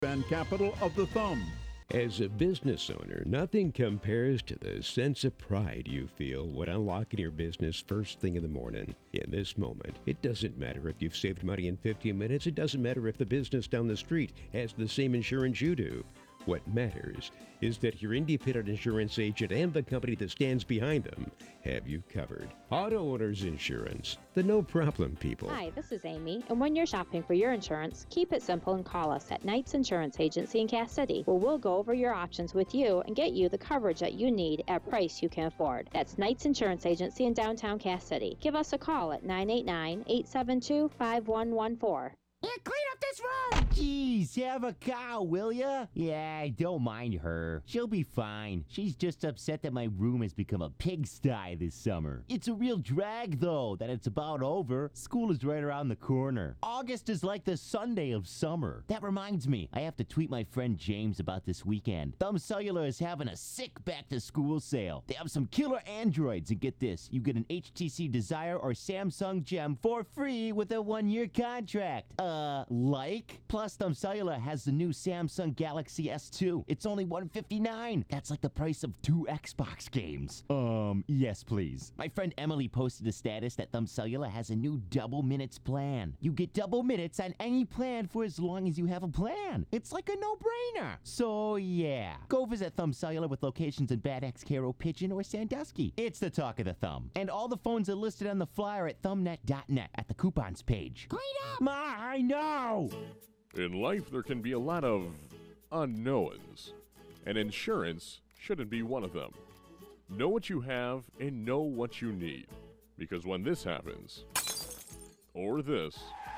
and capital of the thumb. As a business owner, nothing compares to the sense of pride you feel when unlocking your business first thing in the morning. In this moment, it doesn't matter if you've saved money in 15 minutes. It doesn't matter if the business down the street has the same insurance you do. What matters is that your independent insurance agent and the company that stands behind them have you covered. Auto Owners Insurance, the no-problem people. Hi, this is Amy, and when you're shopping for your insurance, keep it simple and call us at Knight's Insurance Agency in Cass City, where we'll go over your options with you and get you the coverage that you need at a price you can afford. That's Knight's Insurance Agency in downtown Cass City. Give us a call at 989-872-5114. Yeah, clean up this room! Jeez, have a cow, will ya? Yeah, don't mind her. She'll be fine. She's just upset that my room has become a pigsty this summer. It's a real drag, though, that it's about over. School is right around the corner. August is like the Sunday of summer. That reminds me, I have to tweet my friend James about this weekend. Thumb Cellular is having a sick back-to-school sale. They have some killer Androids, and get this, you get an HTC Desire or Samsung Gem for free with a 1-year contract. Like? Plus, Thumb Cellular has the new Samsung Galaxy S2. It's only $159. That's like the price of 2 Xbox games. Yes, please. My friend Emily posted a status that Thumb Cellular has a new double minutes plan. You get double minutes on any plan for as long as you have a plan. It's like a no-brainer. So, yeah. Go visit Thumb Cellular with locations in Bad Axe, Cairo, Pigeon, or Sandusky. It's the talk of the thumb. And all the phones are listed on the flyer at thumbnet.net at the coupons page. Clean up! Ma, I know! In life, there can be a lot of unknowns, and insurance shouldn't be one of them. Know what you have and know what you need, because when this happens, or this,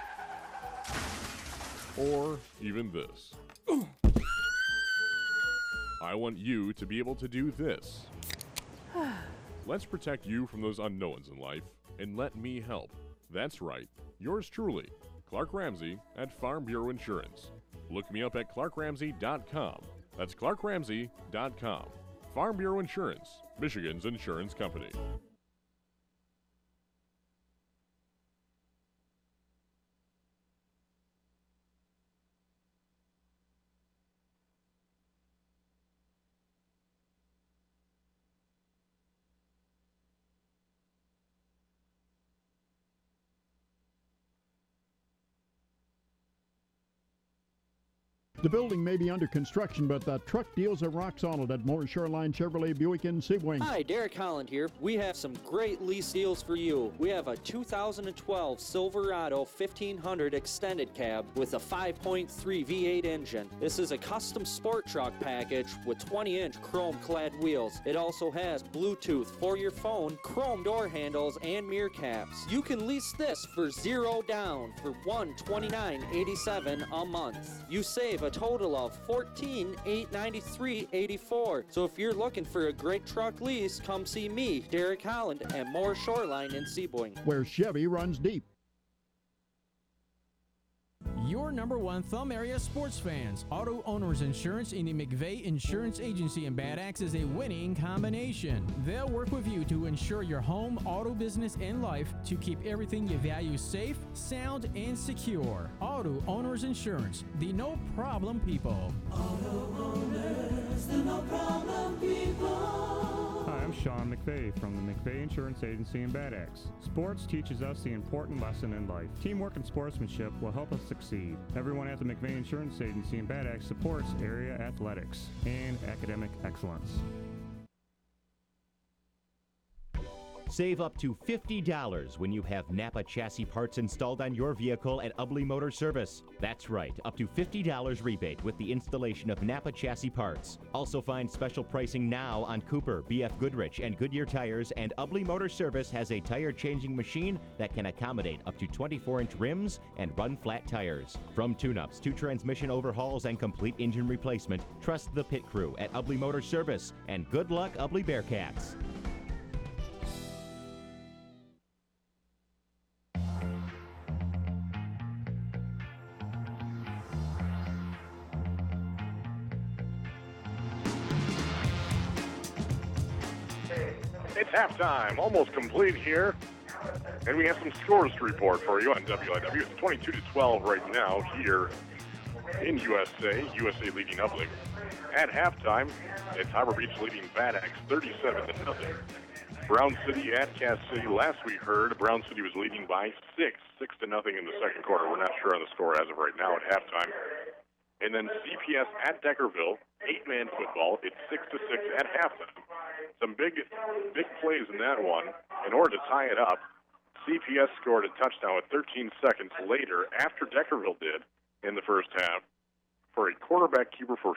or even this, I want you to be able to do this. Let's protect you from those unknowns in life, and let me help. That's right, yours truly, Clark Ramsey at Farm Bureau Insurance. Look me up at clarkramsey.com. That's clarkramsey.com. Farm Bureau Insurance, Michigan's insurance company. The building may be under construction, but the truck deals are rock solid at Moore Shoreline Chevrolet Buick in Sebring. Hi, Derek Holland here. We have some great lease deals for you. We have a 2012 Silverado 1500 extended cab with a 5.3 V8 engine. This is a custom sport truck package with 20-inch chrome-clad wheels. It also has Bluetooth for your phone, chrome door handles, and mirror caps. You can lease this for $0 down for $129.87 a month. You save a total of $14,893.84. So if you're looking for a great truck lease, come see me, Derek Holland, at Moore Shoreline in Sebring, where Chevy runs deep. Your number one Thumb area sports fans. Auto Owners Insurance in the McVeigh Insurance Agency in Bad Axe is a winning combination. They'll work with you to insure your home, auto business, and life to keep everything you value safe, sound, and secure. Auto Owners Insurance, the no-problem people. Auto Owners, the no-problem people. Hi, I'm Sean McVeigh from the McVeigh Insurance Agency in Bad Axe. Sports teaches us the important lesson in life. Teamwork and sportsmanship will help us succeed. Everyone at the McVeigh Insurance Agency in Bad Axe supports area athletics and academic excellence. Save up to $50 when you have Napa chassis parts installed on your vehicle at Ubley Motor Service. That's right, up to $50 rebate with the installation of Napa chassis parts. Also find special pricing now on Cooper, BF Goodrich, and Goodyear tires, and Ubley Motor Service has a tire changing machine that can accommodate up to 24-inch rims and run flat tires. From tune-ups to transmission overhauls and complete engine replacement, trust the pit crew at Ubley Motor Service, and good luck, Ubley Bearcats. It's halftime, almost complete here, and we have some scores to report for you on WIW. It's 22-12 right now here in USA, USA leading Ubley. At halftime, it's Harbor Beach leading Bad Axe 37-0. Brown City at Cass City. Last we heard, Brown City was leading by 6 to nothing in the second quarter. We're not sure on the score as of right now at halftime. And then CPS at Deckerville, 8-man football. It's 6-6 at halftime. Some big plays in that one. In order to tie it up, CPS scored a touchdown with 13 seconds later after Deckerville did in the first half for a quarterback keeper for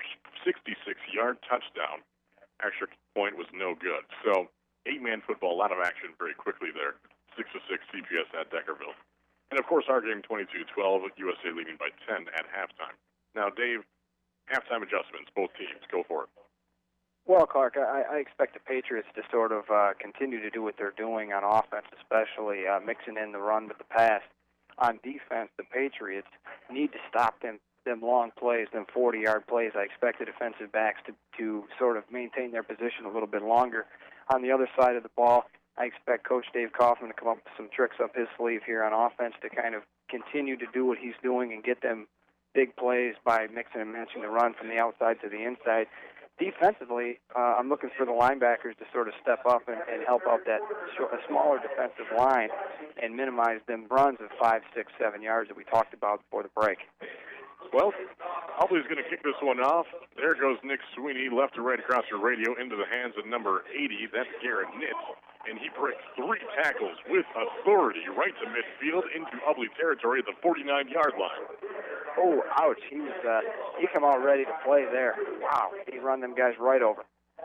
66-yard touchdown. Extra point was no good. So 8-man football, a lot of action very quickly there. 6-6 CPS at Deckerville. And, of course, our game 22-12 with USA leading by 10 at halftime. Now, Dave, halftime adjustments, both teams. Go for it. Well, Clark, I expect the Patriots to sort of continue to do what they're doing on offense, especially mixing in the run with the pass. On defense, the Patriots need to stop them long plays, them 40-yard plays. I expect the defensive backs to sort of maintain their position a little bit longer. On the other side of the ball, I expect Coach Dave Kaufman to come up with some tricks up his sleeve here on offense to kind of continue to do what he's doing and get them big plays by mixing and matching the run from the outside to the inside. Defensively, I'm looking for the linebackers to sort of step up and help out that a smaller defensive line and minimize them runs of 5, 6, 7 yards that we talked about before the break. Well, Hubley's going to kick this one off. There goes Nick Sweeney, left to right across your radio, into the hands of number 80. That's Garrett Nitz. And he breaks 3 tackles with authority right to midfield into Hubley territory at the 49-yard line. Oh, ouch. He come out ready to play there. Wow. He run them guys right over.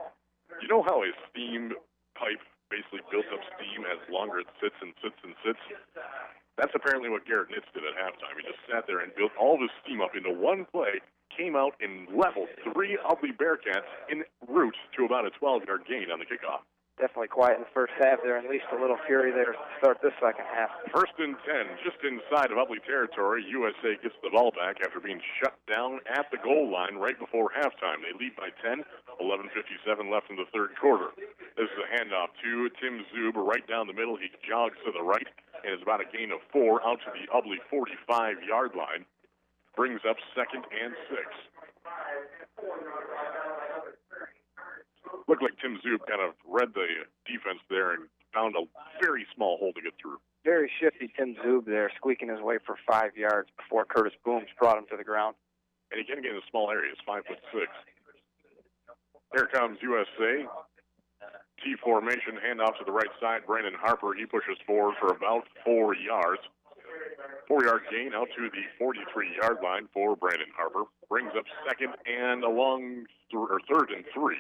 You know how a steam pipe basically built up steam as longer it sits and sits and sits? That's apparently what Garrett Nitz did at halftime. He just sat there and built all of his steam up into one play, came out and leveled 3 Hubley Bearcats en route to about a 12-yard gain on the kickoff. Definitely quiet in the first half there, and at least a little fury there to start this second half. 1st and 10, just inside of Hubley territory. USA gets the ball back after being shut down at the goal line right before halftime. They lead by 10, 11:57 left in the third quarter. This is a handoff to Tim Zub right down the middle. He jogs to the right, and is about a gain of 4 out to the Hubley 45-yard line. Brings up 2nd and 6. Looked like Tim Zub kind of read the defense there and found a very small hole to get through. Very shifty Tim Zub there, squeaking his way for 5 yards before Curtis Booms brought him to the ground. And he can get in a small area. It's 5'6". Here comes USA. T formation, handoff to the right side. Brandon Harper, he pushes forward for about 4 yards. 4-yard gain out to the 43-yard line for Brandon Harper. Brings up 2nd and 3rd and 3.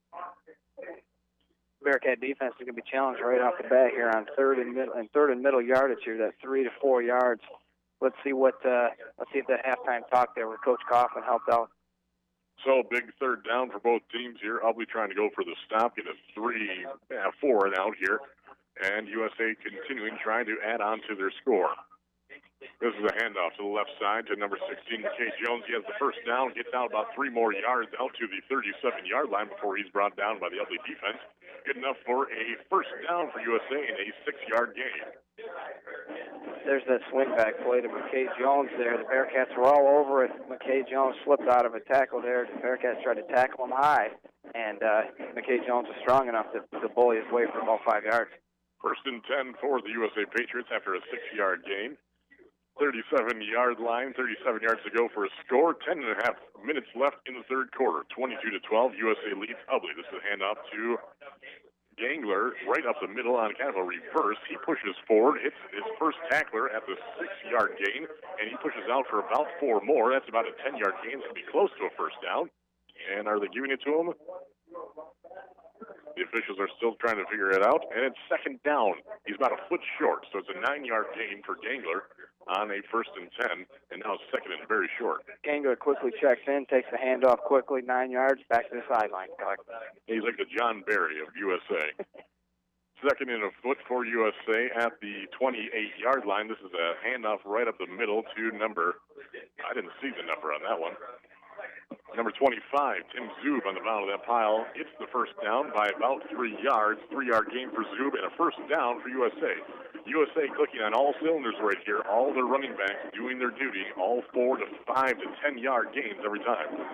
Bearcat defense is going to be challenged right off the bat here on third and middle yardage here, that 3 to 4 yards. Let's see if that halftime talk there with Coach Kaufman helped out. So big 3rd down for both teams here. Hubley trying to go for the stop, get a 4 and out here, and USA continuing trying to add on to their score. This is a handoff to the left side to number 16, McKay Jones. He has the 1st down, gets out about 3 more yards out to the 37-yard line before he's brought down by the Hubley defense. Good enough for a 1st down for USA and a 6-yard gain. There's that swing back play to McKay Jones there. The Bearcats were all over it. McKay Jones slipped out of a tackle there. The Bearcats tried to tackle him high, and McKay Jones was strong enough to bully his way for about 5 yards. 1st and 10 for the USA Patriots after a 6-yard gain. 37-yard line, 37 yards to go for a score. 10 and a half minutes left in the third quarter. 22-12, USA leads Hubley. This is a handoff to Gangler right up the middle on kind of a reverse. He pushes forward, hits his first tackler at the 6-yard gain, and he pushes out for about 4 more. That's about a 10-yard gain. It's going to be close to a 1st down. And are they giving it to him? The officials are still trying to figure it out, and it's 2nd down. He's about a foot short, so it's a 9-yard gain for Gangler on a 1st and 10, and now it's 2nd and very short. Gangler quickly checks in, takes the handoff quickly, 9 yards, back to the sideline. He's like the John Barry of USA. 2nd and a foot for USA at the 28-yard line. This is a handoff right up the middle to I didn't see the number on that one. Number 25, Tim Zub on the bottom of that pile. It's the 1st down by about 3 yards. 3-yard gain for Zub and a 1st down for USA. USA clicking on all cylinders right here. All their running backs doing their duty. All 4 to 5 to 10 yard gains every time.